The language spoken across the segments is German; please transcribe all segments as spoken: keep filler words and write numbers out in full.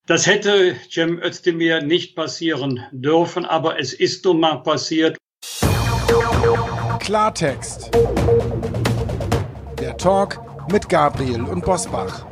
Das hätte Cem Özdemir nicht passieren dürfen, aber es ist nun mal passiert. Klartext. Der Talk mit Gabriel und Bosbach.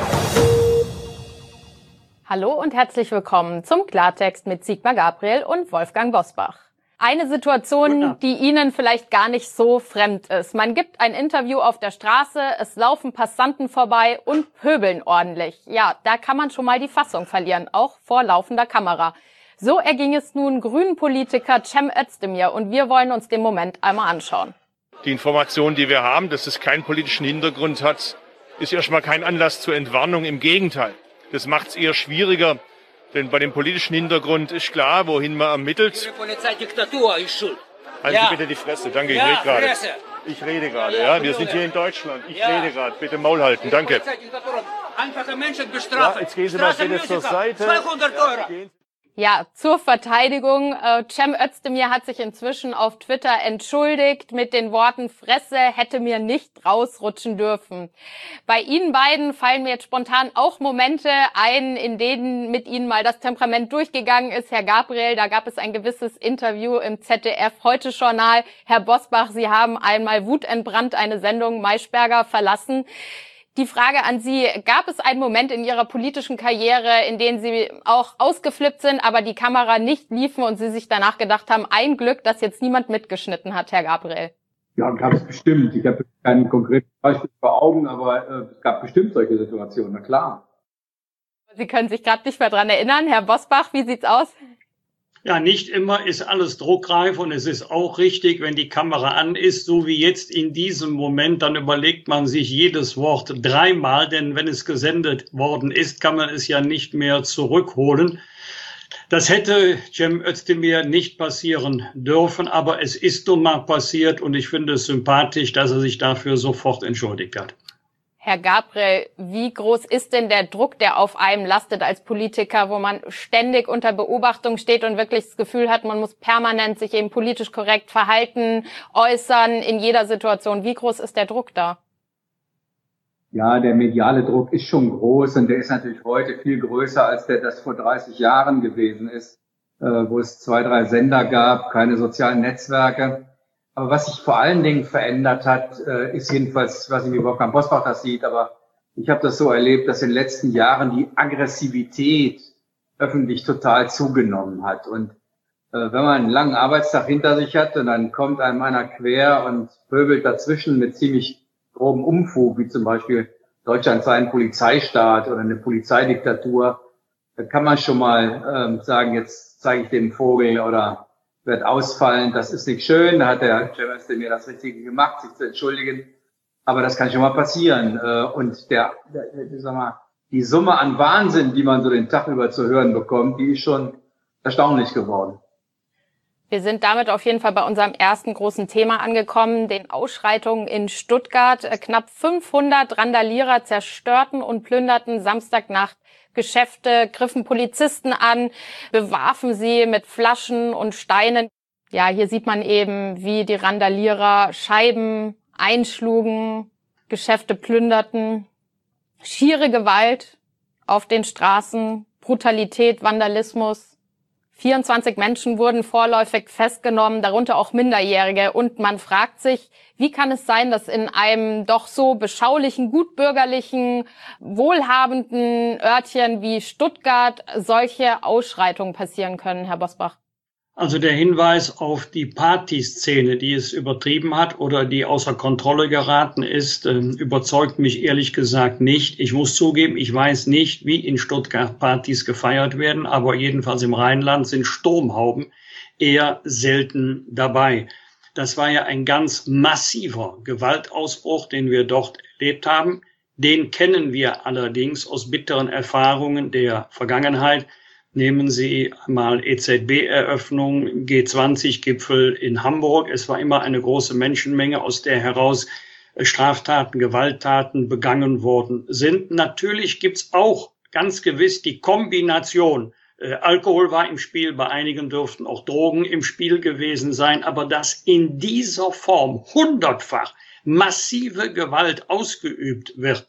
Hallo und herzlich willkommen zum Klartext mit Sigmar Gabriel und Wolfgang Bosbach. Eine Situation, die Ihnen vielleicht gar nicht so fremd ist. Man gibt ein Interview auf der Straße, es laufen Passanten vorbei und pöbeln ordentlich. Ja, da kann man schon mal die Fassung verlieren, auch vor laufender Kamera. So erging es nun Grünen-Politiker Cem Özdemir und wir wollen uns den Moment einmal anschauen. Die Information, die wir haben, dass es keinen politischen Hintergrund hat, ist erstmal kein Anlass zur Entwarnung. Im Gegenteil, das macht es eher schwieriger. Denn bei dem politischen Hintergrund ist klar, wohin man ermittelt. Die Polizeidiktatur ist schuld. Halten ja. Sie bitte die Fresse. Danke, ich ja, rede gerade. Fresse. Ich rede gerade, ja. Wir sind hier in Deutschland. Ich ja. rede gerade. Bitte Maul halten. Danke. Einfache Menschen bestrafen. Ja, jetzt gehen Sie mal bitte zur Seite. zweihundert Euro. Ja, Ja, zur Verteidigung. Äh, Cem Özdemir hat sich inzwischen auf Twitter entschuldigt mit den Worten, Fresse hätte mir nicht rausrutschen dürfen. Bei Ihnen beiden fallen mir jetzt spontan auch Momente ein, in denen mit Ihnen mal das Temperament durchgegangen ist. Herr Gabriel, da gab es ein gewisses Interview im Z D F-Heute-Journal. Herr Bosbach, Sie haben einmal wutentbrannt eine Sendung Maischberger verlassen. Die Frage an Sie, gab es einen Moment in Ihrer politischen Karriere, in dem Sie auch ausgeflippt sind, aber die Kamera nicht liefen und Sie sich danach gedacht haben, ein Glück, dass jetzt niemand mitgeschnitten hat, Herr Gabriel? Ja, gab es bestimmt. Ich habe kein konkretes Beispiel vor Augen, aber äh, es gab bestimmt solche Situationen, na klar. Sie können sich gerade nicht mehr dran erinnern. Herr Bosbach, wie sieht's aus? Ja, nicht immer ist alles druckreif und es ist auch richtig, wenn die Kamera an ist, so wie jetzt in diesem Moment, dann überlegt man sich jedes Wort dreimal, denn wenn es gesendet worden ist, kann man es ja nicht mehr zurückholen. Das hätte Cem Özdemir nicht passieren dürfen, aber es ist nun mal passiert und ich finde es sympathisch, dass er sich dafür sofort entschuldigt hat. Herr Gabriel, wie groß ist denn der Druck, der auf einem lastet als Politiker, wo man ständig unter Beobachtung steht und wirklich das Gefühl hat, man muss permanent sich eben politisch korrekt verhalten, äußern in jeder Situation? Wie groß ist der Druck da? Ja, der mediale Druck ist schon groß und der ist natürlich heute viel größer, als der das vor dreißig Jahren gewesen ist, wo es zwei, drei Sender gab, keine sozialen Netzwerke. Aber was sich vor allen Dingen verändert hat, ist jedenfalls, ich weiß nicht, wie Wolfgang Bosbach das sieht, aber ich habe das so erlebt, dass in den letzten Jahren die Aggressivität öffentlich total zugenommen hat. Und äh, wenn man einen langen Arbeitstag hinter sich hat und dann kommt einem einer quer und pöbelt dazwischen mit ziemlich grobem Unfug, wie zum Beispiel Deutschland sei ein Polizeistaat oder eine Polizeidiktatur, da kann man schon mal ähm, sagen, jetzt zeige ich dem Vogel oder wird ausfallen, das ist nicht schön, da hat der Cem Özdemir das Richtige gemacht, sich zu entschuldigen, aber das kann schon mal passieren. Und der, der, der sag mal, die Summe an Wahnsinn, die man so den Tag über zu hören bekommt, die ist schon erstaunlich geworden. Wir sind damit auf jeden Fall bei unserem ersten großen Thema angekommen, den Ausschreitungen in Stuttgart. Knapp fünfhundert Randalierer zerstörten und plünderten Samstagnacht Geschäfte, griffen Polizisten an, bewarfen sie mit Flaschen und Steinen. Ja, hier sieht man eben, wie die Randalierer Scheiben einschlugen, Geschäfte plünderten. Schiere Gewalt auf den Straßen, Brutalität, Vandalismus. vierundzwanzig Menschen wurden vorläufig festgenommen, darunter auch Minderjährige. Und man fragt sich, wie kann es sein, dass in einem doch so beschaulichen, gutbürgerlichen, wohlhabenden Örtchen wie Stuttgart solche Ausschreitungen passieren können, Herr Bosbach? Also der Hinweis auf die Partyszene, die es übertrieben hat oder die außer Kontrolle geraten ist, überzeugt mich ehrlich gesagt nicht. Ich muss zugeben, ich weiß nicht, wie in Stuttgart Partys gefeiert werden, aber jedenfalls im Rheinland sind Sturmhauben eher selten dabei. Das war ja ein ganz massiver Gewaltausbruch, den wir dort erlebt haben. Den kennen wir allerdings aus bitteren Erfahrungen der Vergangenheit. Nehmen Sie mal E Z B-Eröffnung, G zwanzig Gipfel in Hamburg. Es war immer eine große Menschenmenge, aus der heraus Straftaten, Gewalttaten begangen worden sind. Natürlich gibt's auch ganz gewiss die Kombination. Äh, Alkohol war im Spiel, bei einigen dürften auch Drogen im Spiel gewesen sein, aber dass in dieser Form hundertfach massive Gewalt ausgeübt wird,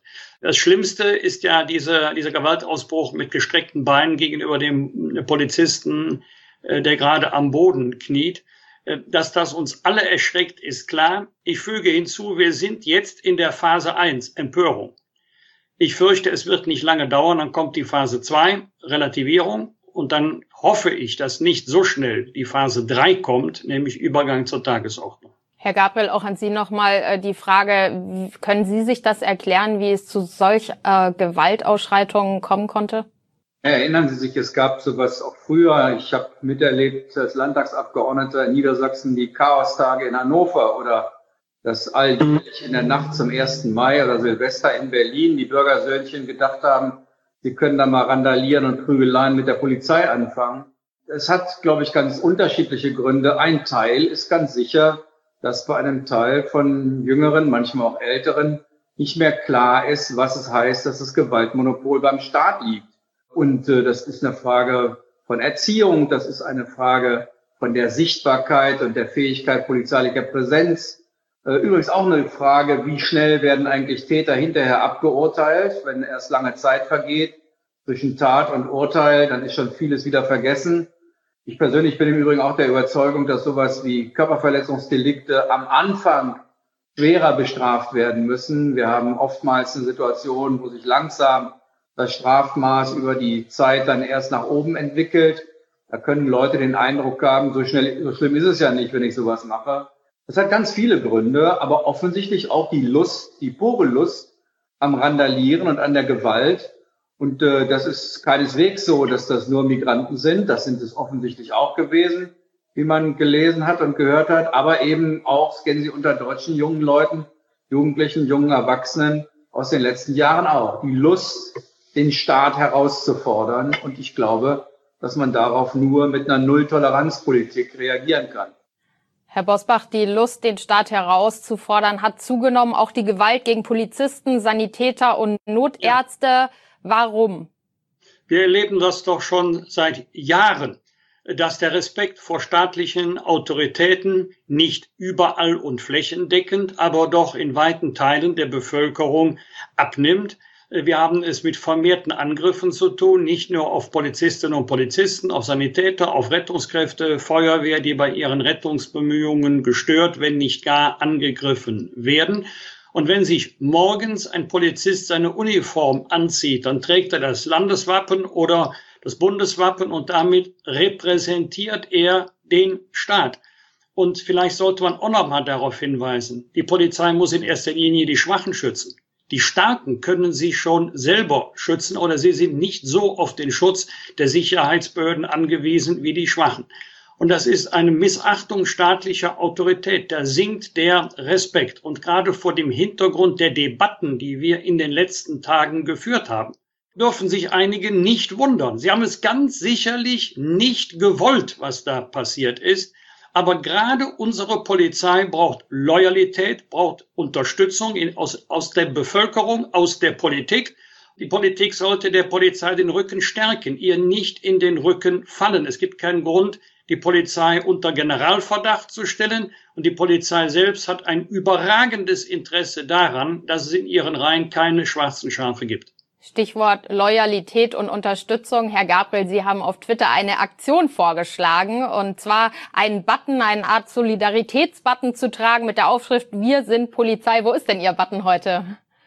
Das Schlimmste ist ja diese, dieser Gewaltausbruch mit gestreckten Beinen gegenüber dem Polizisten, äh, der gerade am Boden kniet. Äh, dass das uns alle erschreckt, ist klar. Ich füge hinzu, wir sind jetzt in der Phase eins, Empörung. Ich fürchte, es wird nicht lange dauern, dann kommt die Phase zwei, Relativierung. Und dann hoffe ich, dass nicht so schnell die Phase drei kommt, nämlich Übergang zur Tagesordnung. Herr Gabriel, auch an Sie nochmal die Frage, können Sie sich das erklären, wie es zu solch äh, Gewaltausschreitungen kommen konnte? Erinnern Sie sich, es gab sowas auch früher. Ich habe miterlebt, als Landtagsabgeordneter in Niedersachsen die Chaostage in Hannover oder das alljährlich in der Nacht zum ersten Mai oder Silvester in Berlin die Bürgersöhnchen gedacht haben, sie können da mal randalieren und Prügeleien mit der Polizei anfangen. Es hat, glaube ich, ganz unterschiedliche Gründe. Ein Teil ist ganz sicher, dass bei einem Teil von Jüngeren, manchmal auch Älteren, nicht mehr klar ist, was es heißt, dass das Gewaltmonopol beim Staat liegt. Und äh, das ist eine Frage von Erziehung, das ist eine Frage von der Sichtbarkeit und der Fähigkeit polizeilicher Präsenz. Äh, übrigens auch eine Frage, wie schnell werden eigentlich Täter hinterher abgeurteilt, wenn erst lange Zeit vergeht zwischen Tat und Urteil, dann ist schon vieles wieder vergessen. Ich persönlich bin im Übrigen auch der Überzeugung, dass sowas wie Körperverletzungsdelikte am Anfang schwerer bestraft werden müssen. Wir haben oftmals eine Situation, wo sich langsam das Strafmaß über die Zeit dann erst nach oben entwickelt. Da können Leute den Eindruck haben, so schnell, so schlimm ist es ja nicht, wenn ich sowas mache. Das hat ganz viele Gründe, aber offensichtlich auch die Lust, die pure Lust am Randalieren und an der Gewalt. Und äh, das ist keineswegs so, dass das nur Migranten sind. Das sind es offensichtlich auch gewesen, wie man gelesen hat und gehört hat. Aber eben auch, das kennen Sie unter deutschen jungen Leuten, Jugendlichen, jungen Erwachsenen aus den letzten Jahren auch. Die Lust, den Staat herauszufordern. Und ich glaube, dass man darauf nur mit einer Null-Toleranz-Politik reagieren kann. Herr Bosbach, die Lust, den Staat herauszufordern, hat zugenommen. Auch die Gewalt gegen Polizisten, Sanitäter und Notärzte. Ja. Warum? Wir erleben das doch schon seit Jahren, dass der Respekt vor staatlichen Autoritäten nicht überall und flächendeckend, aber doch in weiten Teilen der Bevölkerung abnimmt. Wir haben es mit vermehrten Angriffen zu tun, nicht nur auf Polizistinnen und Polizisten, auf Sanitäter, auf Rettungskräfte, Feuerwehr, die bei ihren Rettungsbemühungen gestört, wenn nicht gar angegriffen werden. Und wenn sich morgens ein Polizist seine Uniform anzieht, dann trägt er das Landeswappen oder das Bundeswappen und damit repräsentiert er den Staat. Und vielleicht sollte man auch noch mal darauf hinweisen, die Polizei muss in erster Linie die Schwachen schützen. Die Starken können sich schon selber schützen oder sie sind nicht so auf den Schutz der Sicherheitsbehörden angewiesen wie die Schwachen. Und das ist eine Missachtung staatlicher Autorität. Da sinkt der Respekt. Und gerade vor dem Hintergrund der Debatten, die wir in den letzten Tagen geführt haben, dürfen sich einige nicht wundern. Sie haben es ganz sicherlich nicht gewollt, was da passiert ist. Aber gerade unsere Polizei braucht Loyalität, braucht Unterstützung in, aus, aus der Bevölkerung, aus der Politik. Die Politik sollte der Polizei den Rücken stärken, ihr nicht in den Rücken fallen. Es gibt keinen Grund, die Polizei unter Generalverdacht zu stellen. Und die Polizei selbst hat ein überragendes Interesse daran, dass es in ihren Reihen keine schwarzen Schafe gibt. Stichwort Loyalität und Unterstützung. Herr Gabriel, Sie haben auf Twitter eine Aktion vorgeschlagen, und zwar einen Button, eine Art Solidaritätsbutton zu tragen mit der Aufschrift "Wir sind Polizei". Wo ist denn Ihr Button heute?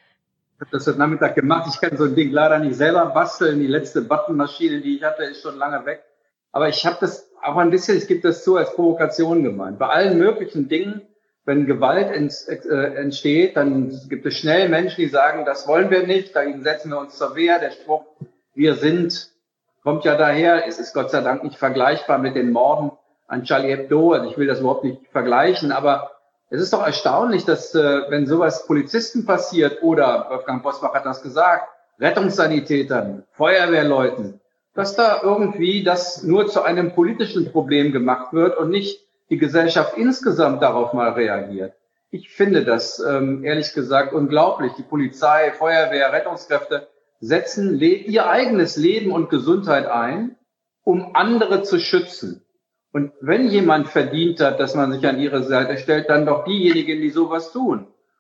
Ich habe das heute Nachmittag gemacht. Ich kann so ein Ding leider nicht selber basteln. Die letzte Buttonmaschine, die ich hatte, ist schon lange weg. Aber ich habe das auch ein bisschen, ich gebe das zu, als Provokation gemeint. Bei allen möglichen Dingen, wenn Gewalt ent, äh, entsteht, dann gibt es schnell Menschen, die sagen, das wollen wir nicht, dagegen setzen wir uns zur Wehr. Der Spruch, wir sind, kommt ja daher. Es ist Gott sei Dank nicht vergleichbar mit den Morden an Charlie Hebdo. Also ich will das überhaupt nicht vergleichen, aber es ist doch erstaunlich, dass äh, wenn sowas Polizisten passiert oder, Wolfgang Bosbach hat das gesagt, Rettungssanitätern, Feuerwehrleuten, dass da irgendwie das nur zu einem politischen Problem gemacht wird und nicht die Gesellschaft insgesamt darauf mal reagiert. Ich finde das ähm, ehrlich gesagt unglaublich. Die Polizei, Feuerwehr, Rettungskräfte setzen le- ihr eigenes Leben und Gesundheit ein, um andere zu schützen. Und wenn jemand verdient hat, dass man sich an ihre Seite stellt, dann doch diejenigen, die sowas tun.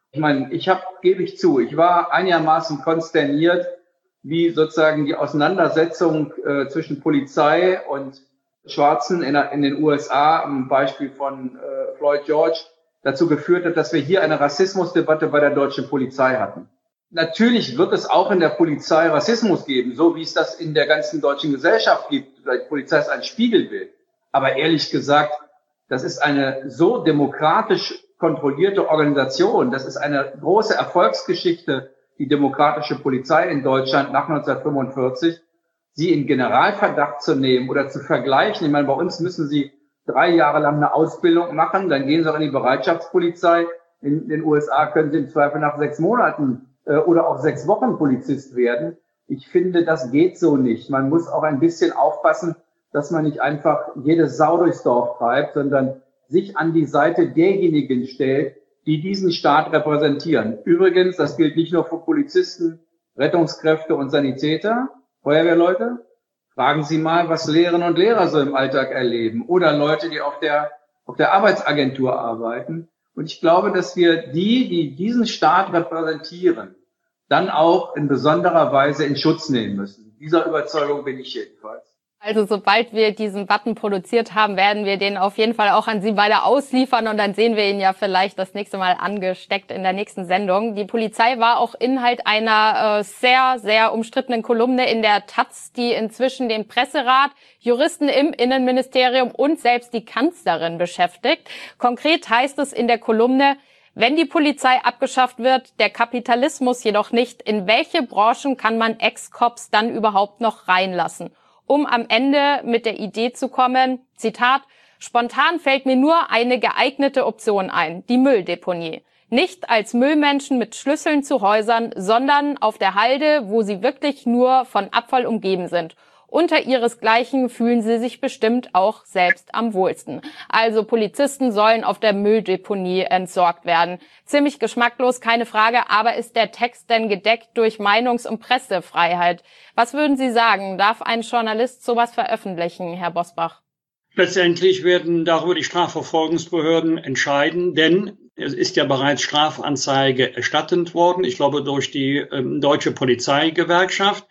Ich meine, ich habe, gebe ich zu, ich war einigermaßen konsterniert, wie sozusagen die Auseinandersetzung äh, zwischen Polizei und Schwarzen in, in den U S A, am Beispiel von äh, Floyd George, dazu geführt hat, dass wir hier eine Rassismusdebatte bei der deutschen Polizei hatten. Natürlich wird es auch in der Polizei Rassismus geben, so wie es das in der ganzen deutschen Gesellschaft gibt. Die Polizei ist ein Spiegelbild. Aber ehrlich gesagt, das ist eine so demokratisch kontrollierte Organisation. Das ist eine große Erfolgsgeschichte, die demokratische Polizei in Deutschland nach neunzehnhundertfünfundvierzig. Sie in Generalverdacht zu nehmen oder zu vergleichen. Ich meine, bei uns müssen Sie drei Jahre lang eine Ausbildung machen, dann gehen Sie auch in die Bereitschaftspolizei. In den U S A können Sie im Zweifel nach sechs Monaten äh, oder auch sechs Wochen Polizist werden. Ich finde, das geht so nicht. Man muss auch ein bisschen aufpassen, dass man nicht einfach jede Sau durchs Dorf treibt, sondern sich an die Seite derjenigen stellt, die diesen Staat repräsentieren. Übrigens, das gilt nicht nur für Polizisten, Rettungskräfte und Sanitäter, Feuerwehrleute. Fragen Sie mal, was Lehrerinnen und Lehrer so im Alltag erleben oder Leute, die auf der, auf der Arbeitsagentur arbeiten. Und ich glaube, dass wir die, die diesen Staat repräsentieren, dann auch in besonderer Weise in Schutz nehmen müssen. Dieser Überzeugung bin ich jedenfalls. Also sobald wir diesen Button produziert haben, werden wir den auf jeden Fall auch an Sie beide ausliefern und dann sehen wir ihn ja vielleicht das nächste Mal angesteckt in der nächsten Sendung. Die Polizei war auch Inhalt einer äh, sehr, sehr umstrittenen Kolumne in der Taz, die inzwischen den Presserat, Juristen im Innenministerium und selbst die Kanzlerin beschäftigt. Konkret heißt es in der Kolumne: Wenn die Polizei abgeschafft wird, der Kapitalismus jedoch nicht, in welche Branchen kann man Ex-Cops dann überhaupt noch reinlassen? Um am Ende mit der Idee zu kommen, Zitat, spontan fällt mir nur eine geeignete Option ein, die Mülldeponie. Nicht als Müllmenschen mit Schlüsseln zu Häusern, sondern auf der Halde, wo sie wirklich nur von Abfall umgeben sind. Unter ihresgleichen fühlen sie sich bestimmt auch selbst am wohlsten. Also Polizisten sollen auf der Mülldeponie entsorgt werden. Ziemlich geschmacklos, keine Frage, aber ist der Text denn gedeckt durch Meinungs- und Pressefreiheit? Was würden Sie sagen? Darf ein Journalist sowas veröffentlichen, Herr Bosbach? Letztendlich werden darüber die Strafverfolgungsbehörden entscheiden, denn es ist ja bereits Strafanzeige erstattet worden, ich glaube durch die ähm, Deutsche Polizeigewerkschaft.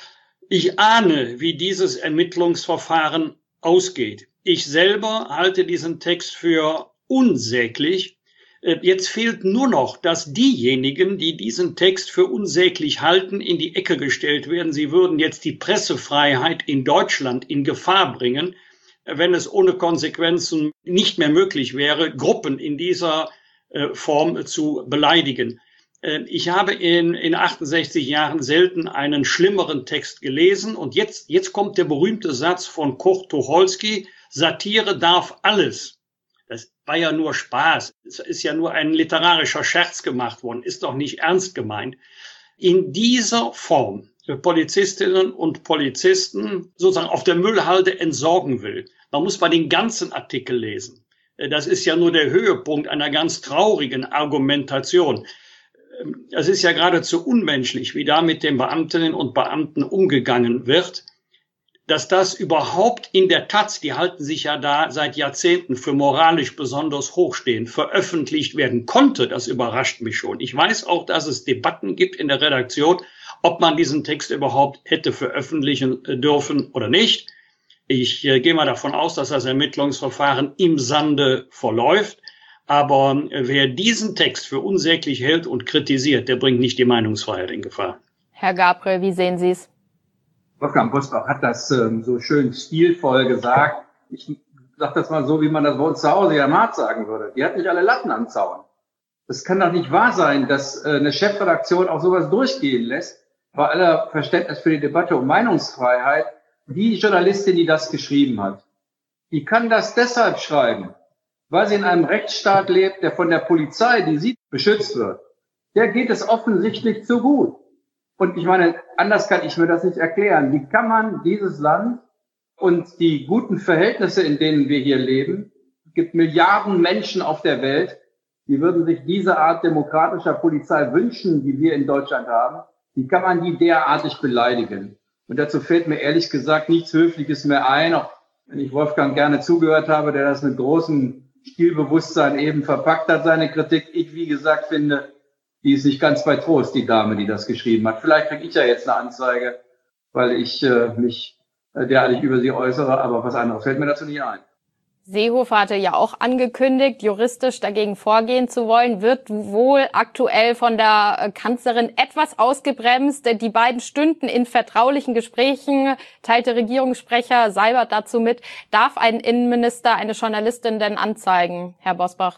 Ich ahne, wie dieses Ermittlungsverfahren ausgeht. Ich selber halte diesen Text für unsäglich. Jetzt fehlt nur noch, dass diejenigen, die diesen Text für unsäglich halten, in die Ecke gestellt werden. Sie würden jetzt die Pressefreiheit in Deutschland in Gefahr bringen, wenn es ohne Konsequenzen nicht mehr möglich wäre, Gruppen in dieser Form zu beleidigen. Ich habe in, in achtundsechzig Jahren selten einen schlimmeren Text gelesen. Und jetzt, jetzt kommt der berühmte Satz von Kurt Tucholsky: Satire darf alles. Das war ja nur Spaß. Es ist ja nur ein literarischer Scherz gemacht worden, ist doch nicht ernst gemeint. In dieser Form Polizistinnen und Polizisten sozusagen auf der Müllhalde entsorgen will. Man muss mal den ganzen Artikel lesen. Das ist ja nur der Höhepunkt einer ganz traurigen Argumentation. Es ist ja geradezu unmenschlich, wie da mit den Beamtinnen und Beamten umgegangen wird. Dass das überhaupt in der Taz, die halten sich ja da seit Jahrzehnten für moralisch besonders hochstehend, veröffentlicht werden konnte, das überrascht mich schon. Ich weiß auch, dass es Debatten gibt in der Redaktion, ob man diesen Text überhaupt hätte veröffentlichen dürfen oder nicht. Ich äh, gehe mal davon aus, dass das Ermittlungsverfahren im Sande verläuft. Aber wer diesen Text für unsäglich hält und kritisiert, der bringt nicht die Meinungsfreiheit in Gefahr. Herr Gabriel, wie sehen Sie es? Wolfgang Bosbach hat das ähm, so schön stilvoll gesagt. Ich sage das mal so, wie man das bei uns zu Hause ja Markt sagen würde. Die hat nicht alle Latten am Zaun. Es kann doch nicht wahr sein, dass äh, eine Chefredaktion auch sowas durchgehen lässt, bei aller Verständnis für die Debatte um Meinungsfreiheit. Die Journalistin, die das geschrieben hat, die kann das deshalb schreiben, weil sie in einem Rechtsstaat lebt, der von der Polizei, die sie beschützt wird. Der geht es offensichtlich zu gut. Und ich meine, anders kann ich mir das nicht erklären. Wie kann man dieses Land und die guten Verhältnisse, in denen wir hier leben, es gibt Milliarden Menschen auf der Welt, die würden sich diese Art demokratischer Polizei wünschen, die wir in Deutschland haben. Wie kann man die derartig beleidigen? Und dazu fällt mir ehrlich gesagt nichts Höfliches mehr ein, auch wenn ich Wolfgang gerne zugehört habe, der das mit großem Stilbewusstsein eben verpackt hat, seine Kritik. Ich, wie gesagt, finde, die ist nicht ganz bei Trost, die Dame, die das geschrieben hat. Vielleicht kriege ich ja jetzt eine Anzeige, weil ich äh, mich äh, derartig über sie äußere, aber was anderes fällt mir dazu nicht ein. Seehofer hatte ja auch angekündigt, juristisch dagegen vorgehen zu wollen, wird wohl aktuell von der Kanzlerin etwas ausgebremst. Die beiden stünden in vertraulichen Gesprächen, teilte Regierungssprecher Seibert dazu mit. Darf ein Innenminister eine Journalistin denn anzeigen, Herr Bosbach?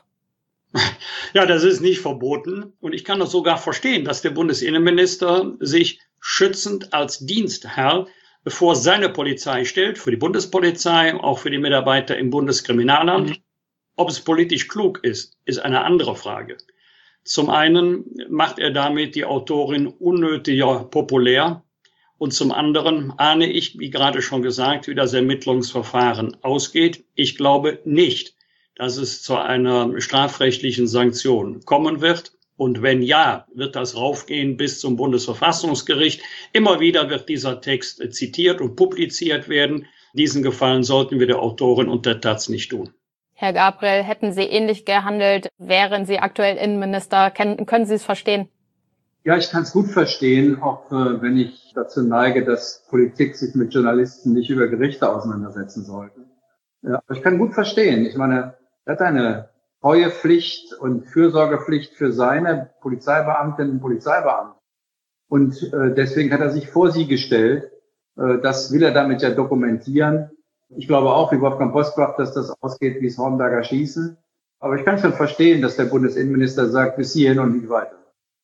Ja, das ist nicht verboten. Und ich kann das sogar verstehen, dass der Bundesinnenminister sich schützend als Dienstherr vor seine Polizei stellt, für die Bundespolizei, auch für die Mitarbeiter im Bundeskriminalamt. Mhm. Ob es politisch klug ist, ist eine andere Frage. Zum einen macht er damit die Autorin unnötiger populär und zum anderen ahne ich, wie gerade schon gesagt, wie das Ermittlungsverfahren ausgeht. Ich glaube nicht, dass es zu einer strafrechtlichen Sanktion kommen wird. Und wenn ja, wird das raufgehen bis zum Bundesverfassungsgericht. Immer wieder wird dieser Text zitiert und publiziert werden. Diesen Gefallen sollten wir der Autorin und der Taz nicht tun. Herr Gabriel, hätten Sie ähnlich gehandelt, wären Sie aktuell Innenminister? Können, können Sie es verstehen? Ja, ich kann es gut verstehen, auch äh, wenn ich dazu neige, dass Politik sich mit Journalisten nicht über Gerichte auseinandersetzen sollte. Ja, aber ich kann gut verstehen. Ich meine, er hat eine Treuepflicht und Fürsorgepflicht für seine Polizeibeamtinnen und Polizeibeamten. Und äh, deswegen hat er sich vor sie gestellt. Äh, das will er damit ja dokumentieren. Ich glaube auch, wie Wolfgang Bosbach, dass das ausgeht wie das Hornberger Schießen. Aber ich kann schon verstehen, dass der Bundesinnenminister sagt, bis hierhin und nicht weiter.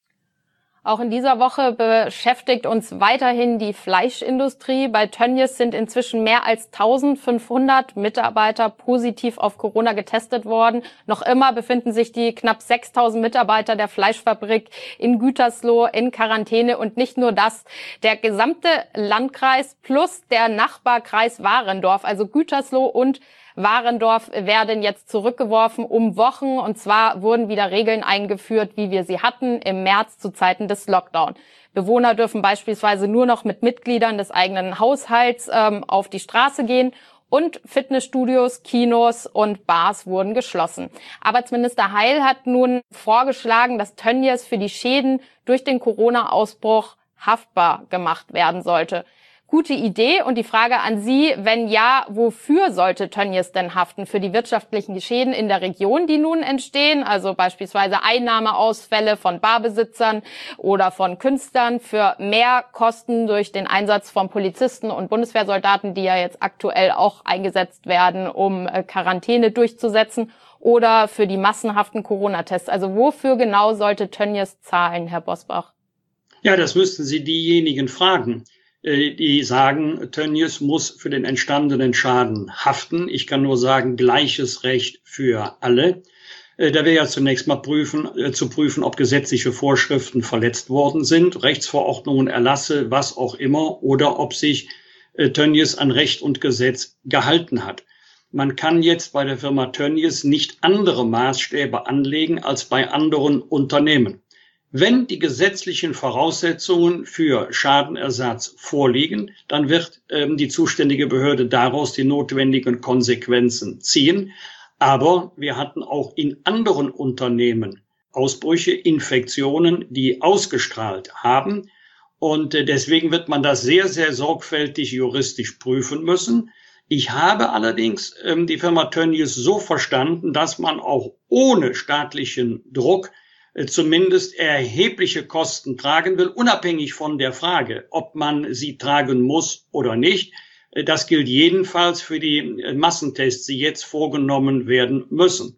Auch in dieser Woche beschäftigt uns weiterhin die Fleischindustrie. Bei Tönnies sind inzwischen mehr als eintausendfünfhundert Mitarbeiter positiv auf Corona getestet worden. Noch immer befinden sich die knapp sechstausend Mitarbeiter der Fleischfabrik in Gütersloh in Quarantäne. Und nicht nur das, der gesamte Landkreis plus der Nachbarkreis Warendorf, also Gütersloh und Warendorf, werden jetzt zurückgeworfen um Wochen. Und zwar wurden wieder Regeln eingeführt, wie wir sie hatten im März zu Zeiten des Lockdown. Bewohner dürfen beispielsweise nur noch mit Mitgliedern des eigenen Haushalts ähm, auf die Straße gehen. Und Fitnessstudios, Kinos und Bars wurden geschlossen. Arbeitsminister Heil hat nun vorgeschlagen, dass Tönnies für die Schäden durch den Corona-Ausbruch haftbar gemacht werden sollte. Gute Idee und die Frage an Sie, wenn ja, wofür sollte Tönnies denn haften? Für die wirtschaftlichen Schäden in der Region, die nun entstehen, also beispielsweise Einnahmeausfälle von Barbesitzern oder von Künstlern, für Mehrkosten durch den Einsatz von Polizisten und Bundeswehrsoldaten, die ja jetzt aktuell auch eingesetzt werden, um Quarantäne durchzusetzen, oder für die massenhaften Corona-Tests. Also wofür genau sollte Tönnies zahlen, Herr Bosbach? Ja, das müssten Sie diejenigen fragen, die sagen, Tönnies muss für den entstandenen Schaden haften. Ich kann nur sagen, gleiches Recht für alle. Da wäre ja zunächst mal prüfen, zu prüfen, ob gesetzliche Vorschriften verletzt worden sind, Rechtsverordnungen, Erlasse, was auch immer, oder ob sich Tönnies an Recht und Gesetz gehalten hat. Man kann jetzt bei der Firma Tönnies nicht andere Maßstäbe anlegen als bei anderen Unternehmen. Wenn die gesetzlichen Voraussetzungen für Schadenersatz vorliegen, dann wird ähm, die zuständige Behörde daraus die notwendigen Konsequenzen ziehen. Aber wir hatten auch in anderen Unternehmen Ausbrüche, Infektionen, die ausgestrahlt haben. Und äh, deswegen wird man das sehr, sehr sorgfältig juristisch prüfen müssen. Ich habe allerdings ähm, die Firma Tönnies so verstanden, dass man auch ohne staatlichen Druck zumindest erhebliche Kosten tragen will, unabhängig von der Frage, ob man sie tragen muss oder nicht. Das gilt jedenfalls für die Massentests, die jetzt vorgenommen werden müssen.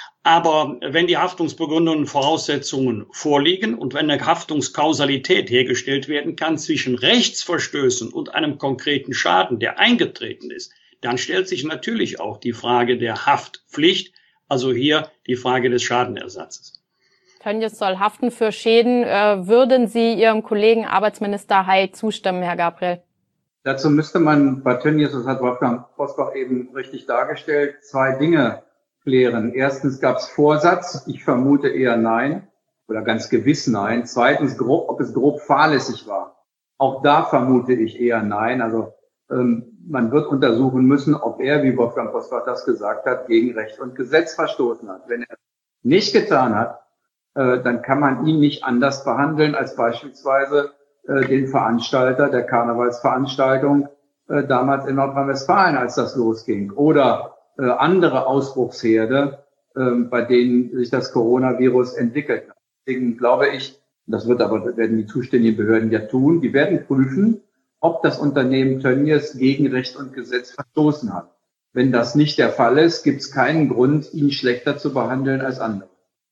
Aber wenn die haftungsbegründenden Voraussetzungen vorliegen und wenn eine Haftungskausalität hergestellt werden kann zwischen Rechtsverstößen und einem konkreten Schaden, der eingetreten ist, dann stellt sich natürlich auch die Frage der Haftpflicht, also hier die Frage des Schadenersatzes. Tönnies soll haften für Schäden. Äh, würden Sie Ihrem Kollegen Arbeitsminister Heil zustimmen, Herr Gabriel? Dazu müsste man bei Tönnies, das hat Wolfgang Bosbach eben richtig dargestellt, zwei Dinge klären. Erstens gab es Vorsatz. Ich vermute eher nein oder ganz gewiss nein. Zweitens, grob, ob es grob fahrlässig war. Auch da vermute ich eher nein. Also ähm, man wird untersuchen müssen, ob er, wie Wolfgang Bosbach das gesagt hat, gegen Recht und Gesetz verstoßen hat. Wenn er nicht getan hat, äh, dann kann man ihn nicht anders behandeln als beispielsweise äh, den Veranstalter der Karnevalsveranstaltung äh, damals in Nordrhein-Westfalen, als das losging. Oder äh, andere Ausbruchsherde, äh, bei denen sich das Coronavirus entwickelt. Deswegen glaube ich, das wird aber, werden die zuständigen Behörden ja tun, die werden prüfen, ob das Unternehmen Tönnies gegen Recht und Gesetz verstoßen hat. Wenn das nicht der Fall ist, gibt es keinen Grund, ihn schlechter zu behandeln als andere.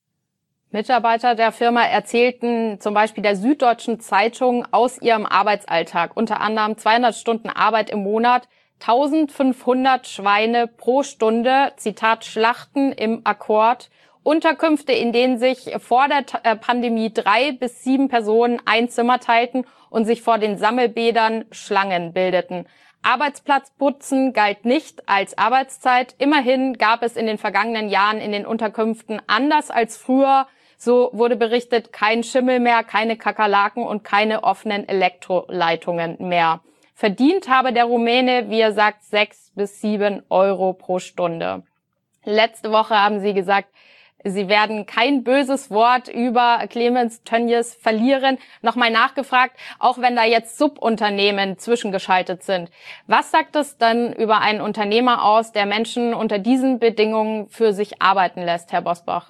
Mitarbeiter der Firma erzählten zum Beispiel der Süddeutschen Zeitung aus ihrem Arbeitsalltag, unter anderem zweihundert Stunden Arbeit im Monat, eintausendfünfhundert Schweine pro Stunde, Zitat, Schlachten im Akkord, Unterkünfte, in denen sich vor der Pandemie drei bis sieben Personen ein Zimmer teilten und sich vor den Sammelbädern Schlangen bildeten. Arbeitsplatzputzen galt nicht als Arbeitszeit. Immerhin gab es in den vergangenen Jahren in den Unterkünften anders als früher, so wurde berichtet, kein Schimmel mehr, keine Kakerlaken und keine offenen Elektroleitungen mehr. Verdient habe der Rumäne, wie er sagt, sechs bis sieben Euro pro Stunde. Letzte Woche haben sie gesagt, sie werden kein böses Wort über Clemens Tönnies verlieren. Nochmal nachgefragt, auch wenn da jetzt Subunternehmen zwischengeschaltet sind. Was sagt es dann über einen Unternehmer aus, der Menschen unter diesen Bedingungen für sich arbeiten lässt, Herr Bosbach?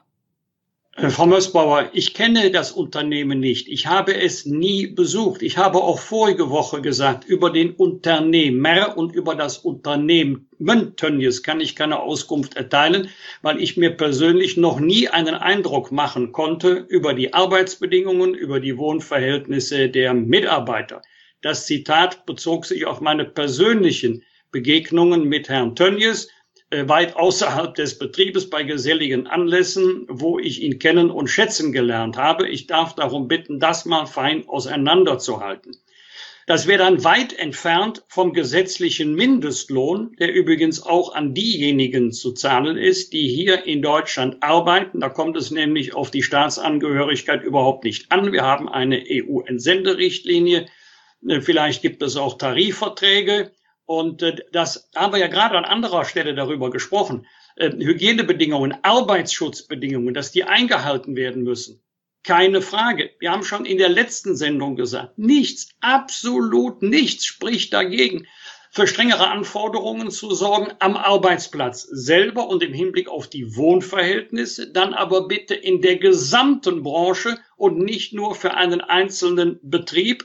Frau Mössbauer, ich kenne das Unternehmen nicht. Ich habe es nie besucht. Ich habe auch vorige Woche gesagt, über den Unternehmer und über das Unternehmen Tönnies kann ich keine Auskunft erteilen, weil ich mir persönlich noch nie einen Eindruck machen konnte über die Arbeitsbedingungen, über die Wohnverhältnisse der Mitarbeiter. Das Zitat bezog sich auf meine persönlichen Begegnungen mit Herrn Tönnies, weit außerhalb des Betriebes bei geselligen Anlässen, wo ich ihn kennen und schätzen gelernt habe. Ich darf darum bitten, das mal fein auseinanderzuhalten. Das wäre dann weit entfernt vom gesetzlichen Mindestlohn, der übrigens auch an diejenigen zu zahlen ist, die hier in Deutschland arbeiten. Da kommt es nämlich auf die Staatsangehörigkeit überhaupt nicht an. Wir haben eine E U-Entsenderichtlinie. Vielleicht gibt es auch Tarifverträge. Und äh, das haben wir ja gerade an anderer Stelle darüber gesprochen. Äh, Hygienebedingungen, Arbeitsschutzbedingungen, dass die eingehalten werden müssen. Keine Frage. Wir haben schon in der letzten Sendung gesagt, nichts, absolut nichts spricht dagegen, für strengere Anforderungen zu sorgen am Arbeitsplatz selber und im Hinblick auf die Wohnverhältnisse, dann aber bitte in der gesamten Branche und nicht nur für einen einzelnen Betrieb.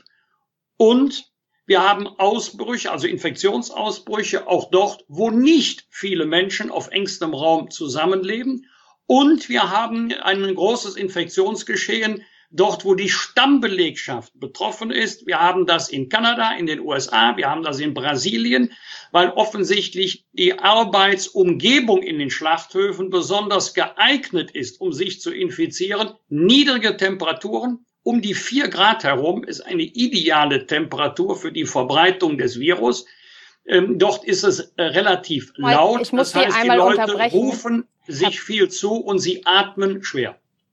Und wir haben Ausbrüche, also Infektionsausbrüche, auch dort, wo nicht viele Menschen auf engstem Raum zusammenleben. Und wir haben ein großes Infektionsgeschehen dort, wo die Stammbelegschaft betroffen ist. Wir haben das in Kanada, in den U S A, wir haben das in Brasilien, weil offensichtlich die Arbeitsumgebung in den Schlachthöfen besonders geeignet ist, um sich zu infizieren. Niedrige Temperaturen. Um die vier Grad herum ist eine ideale Temperatur für die Verbreitung des Virus. Ähm, dort ist es äh, relativ laut. Ich muss das heißt, Sie einmal die Leute rufen sich Herr viel zu und sie atmen schwer.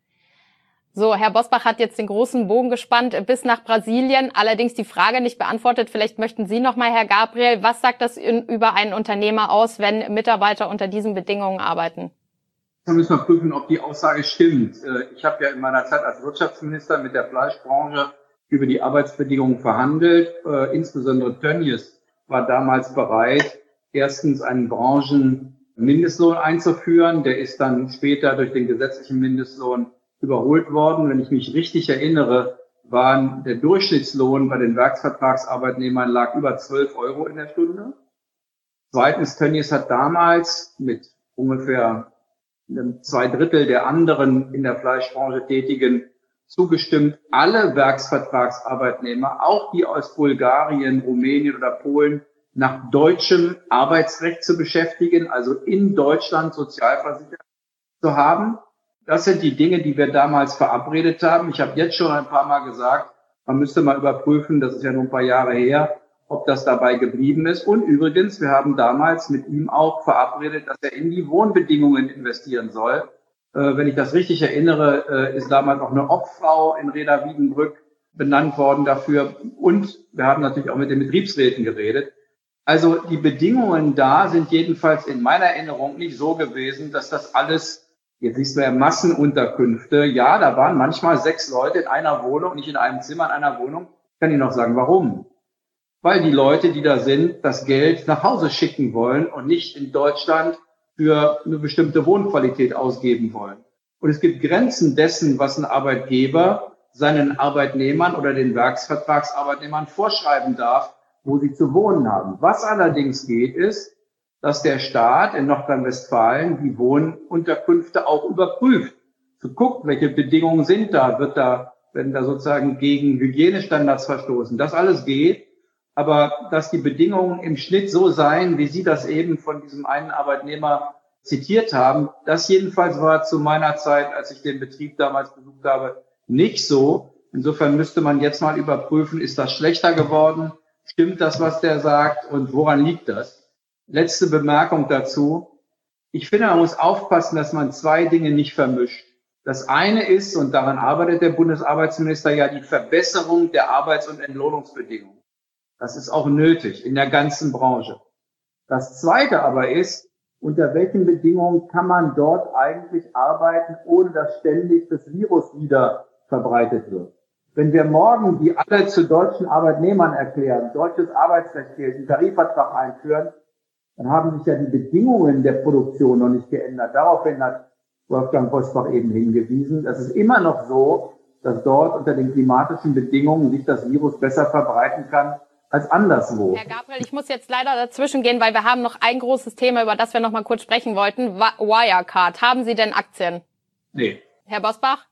So, Herr Bosbach hat jetzt den großen Bogen gespannt bis nach Brasilien, allerdings die Frage nicht beantwortet. Vielleicht möchten Sie noch mal, Herr Gabriel, was sagt das in, über einen Unternehmer aus, wenn Mitarbeiter unter diesen Bedingungen arbeiten? Da müssen wir prüfen, ob die Aussage stimmt. Ich habe ja in meiner Zeit als Wirtschaftsminister mit der Fleischbranche über die Arbeitsbedingungen verhandelt. Insbesondere Tönnies war damals bereit, erstens einen Branchenmindestlohn einzuführen. Der ist dann später durch den gesetzlichen Mindestlohn überholt worden. Wenn ich mich richtig erinnere, war der Durchschnittslohn bei den Werksvertragsarbeitnehmern lag über zwölf Euro in der Stunde. Zweitens, Tönnies hat damals mit ungefähr zwei Drittel der anderen in der Fleischbranche Tätigen zugestimmt, alle Werksvertragsarbeitnehmer, auch die aus Bulgarien, Rumänien oder Polen, nach deutschem Arbeitsrecht zu beschäftigen, also in Deutschland sozialversichert zu haben. Das sind die Dinge, die wir damals verabredet haben. Ich habe jetzt schon ein paar Mal gesagt, man müsste mal überprüfen, das ist ja nur ein paar Jahre her, ob das dabei geblieben ist. Und übrigens, wir haben damals mit ihm auch verabredet, dass er in die Wohnbedingungen investieren soll. Äh, wenn ich das richtig erinnere, äh, ist damals auch eine Obfrau in Reda-Wiedenbrück benannt worden dafür. Und wir haben natürlich auch mit den Betriebsräten geredet. Also die Bedingungen da sind jedenfalls in meiner Erinnerung nicht so gewesen, dass das alles Jetzt siehst du ja Massenunterkünfte. Ja, da waren manchmal sechs Leute in einer Wohnung, nicht in einem Zimmer, in einer Wohnung. Ich kann Ihnen noch sagen, warum. Weil die Leute, die da sind, das Geld nach Hause schicken wollen und nicht in Deutschland für eine bestimmte Wohnqualität ausgeben wollen. Und es gibt Grenzen dessen, was ein Arbeitgeber seinen Arbeitnehmern oder den Werksvertragsarbeitnehmern vorschreiben darf, wo sie zu wohnen haben. Was allerdings geht, ist, dass der Staat in Nordrhein-Westfalen die Wohnunterkünfte auch überprüft. Zu gucken, welche Bedingungen sind da, wird da, werden da sozusagen gegen Hygienestandards verstoßen. Das alles geht, aber dass die Bedingungen im Schnitt so seien, wie Sie das eben von diesem einen Arbeitnehmer zitiert haben, das jedenfalls war zu meiner Zeit, als ich den Betrieb damals besucht habe, nicht so. Insofern müsste man jetzt mal überprüfen, ist das schlechter geworden? Stimmt das, was der sagt? Und woran liegt das? Letzte Bemerkung dazu. Ich finde, man muss aufpassen, dass man zwei Dinge nicht vermischt. Das eine ist, und daran arbeitet der Bundesarbeitsminister ja, die Verbesserung der Arbeits- und Entlohnungsbedingungen. Das ist auch nötig in der ganzen Branche. Das zweite aber ist, unter welchen Bedingungen kann man dort eigentlich arbeiten, ohne dass ständig das Virus wieder verbreitet wird. Wenn wir morgen die alle zu deutschen Arbeitnehmern erklären, deutsches Arbeitsrecht gilt, einen Tarifvertrag einführen, dann haben sich ja die Bedingungen der Produktion noch nicht geändert. Daraufhin hat Wolfgang Bosbach eben hingewiesen. Es ist immer noch so, dass dort unter den klimatischen Bedingungen sich das Virus besser verbreiten kann als anderswo. Herr Gabriel, ich muss jetzt leider dazwischen gehen, weil wir haben noch ein großes Thema, über das wir noch mal kurz sprechen wollten. Wirecard. Haben Sie denn Aktien? Nee. Herr Bosbach?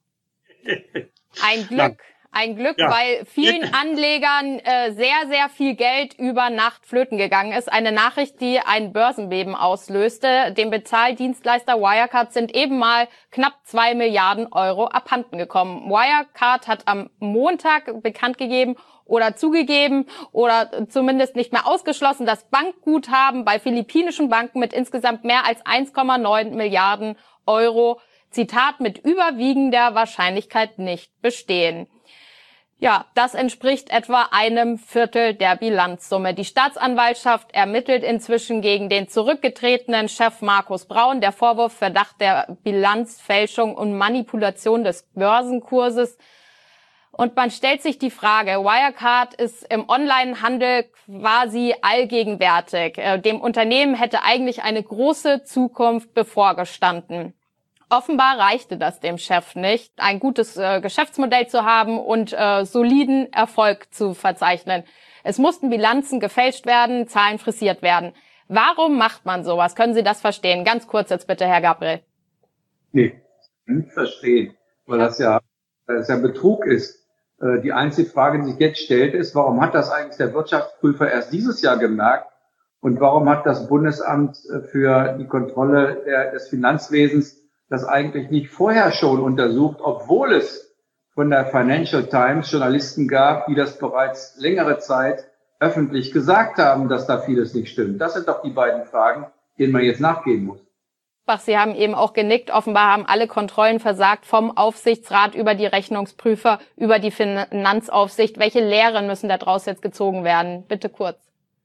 Ein Glück. Ein Glück, ja. Weil vielen Anlegern äh, sehr, sehr viel Geld über Nacht flöten gegangen ist. Eine Nachricht, die ein Börsenbeben auslöste. Dem Bezahldienstleister Wirecard sind eben mal knapp zwei Milliarden Euro abhanden gekommen. Wirecard hat am Montag bekannt gegeben oder zugegeben oder zumindest nicht mehr ausgeschlossen, dass Bankguthaben bei philippinischen Banken mit insgesamt mehr als eins Komma neun Milliarden Euro, Zitat, mit überwiegender Wahrscheinlichkeit nicht bestehen. Ja, das entspricht etwa einem Viertel der Bilanzsumme. Die Staatsanwaltschaft ermittelt inzwischen gegen den zurückgetretenen Chef Markus Braun. Der Vorwurf Verdacht der Bilanzfälschung und Manipulation des Börsenkurses. Und man stellt sich die Frage, Wirecard ist im Onlinehandel quasi allgegenwärtig. Dem Unternehmen hätte eigentlich eine große Zukunft bevorgestanden. Offenbar reichte das dem Chef nicht, ein gutes äh, Geschäftsmodell zu haben und äh, soliden Erfolg zu verzeichnen. Es mussten Bilanzen gefälscht werden, Zahlen frisiert werden. Warum macht man sowas? Können Sie das verstehen? Ganz kurz jetzt bitte, Herr Gabriel. Nee, nicht verstehen, weil das ja, weil das ja Betrug ist. Äh, die einzige Frage, die sich jetzt stellt, ist, warum hat das eigentlich der Wirtschaftsprüfer erst dieses Jahr gemerkt? Und warum hat das Bundesamt für die Kontrolle der, des Finanzwesens das eigentlich nicht vorher schon untersucht, obwohl es von der Financial Times Journalisten gab, die das bereits längere Zeit öffentlich gesagt haben, dass da vieles nicht stimmt. Das sind doch die beiden Fragen, denen man jetzt nachgehen muss. Sie haben eben auch genickt. Offenbar haben alle Kontrollen versagt, vom Aufsichtsrat über die Rechnungsprüfer, über die Finanzaufsicht. Welche Lehren müssen daraus jetzt gezogen werden? Bitte kurz.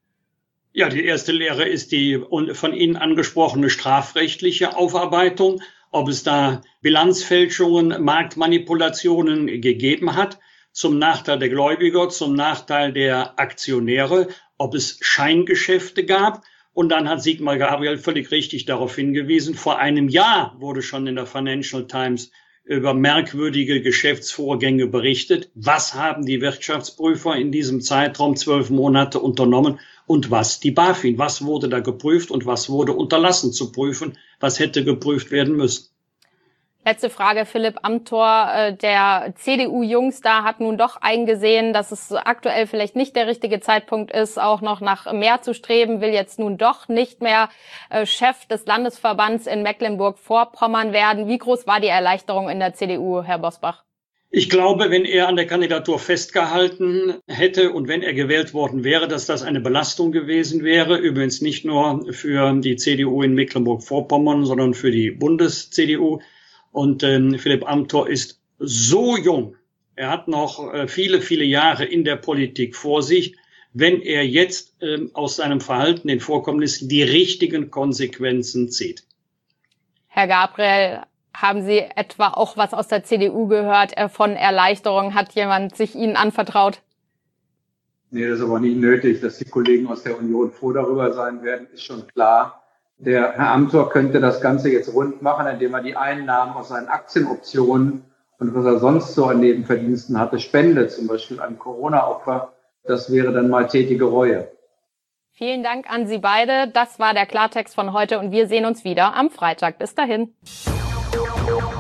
Ja, die erste Lehre ist die von Ihnen angesprochene strafrechtliche Aufarbeitung. Ob es da Bilanzfälschungen, Marktmanipulationen gegeben hat, zum Nachteil der Gläubiger, zum Nachteil der Aktionäre, ob es Scheingeschäfte gab. Und dann hat Sigmar Gabriel völlig richtig darauf hingewiesen, vor einem Jahr wurde schon in der Financial Times über merkwürdige Geschäftsvorgänge berichtet. Was haben die Wirtschaftsprüfer in diesem Zeitraum zwölf Monate unternommen und was die BaFin? Was wurde da geprüft und was wurde unterlassen zu prüfen? Was hätte geprüft werden müssen? Letzte Frage, Philipp Amthor, der C D U-Jungstar hat nun doch eingesehen, dass es aktuell vielleicht nicht der richtige Zeitpunkt ist, auch noch nach mehr zu streben, will jetzt nun doch nicht mehr Chef des Landesverbands in Mecklenburg-Vorpommern werden. Wie groß war die Erleichterung in der C D U, Herr Bosbach? Ich glaube, wenn er an der Kandidatur festgehalten hätte und wenn er gewählt worden wäre, dass das eine Belastung gewesen wäre. Übrigens nicht nur für die C D U in Mecklenburg-Vorpommern, sondern für die Bundes-C D U. Und ähm, Philipp Amthor ist so jung. Er hat noch äh, viele, viele Jahre in der Politik vor sich. Wenn er jetzt ähm, aus seinem Verhalten, den Vorkommnissen, die richtigen Konsequenzen zieht. Herr Gabriel, Haben Sie etwa auch was aus der C D U gehört äh, von Erleichterung? Hat jemand sich Ihnen anvertraut? Nee, das ist aber nicht nötig, dass die Kollegen aus der Union froh darüber sein werden, ist schon klar. Der Herr Amthor könnte das Ganze jetzt rund machen, indem er die Einnahmen aus seinen Aktienoptionen und was er sonst so an Nebenverdiensten hatte, spendet, zum Beispiel an Corona-Opfer. Das wäre dann mal tätige Reue. Vielen Dank an Sie beide. Das war der Klartext von heute und wir sehen uns wieder am Freitag. Bis dahin.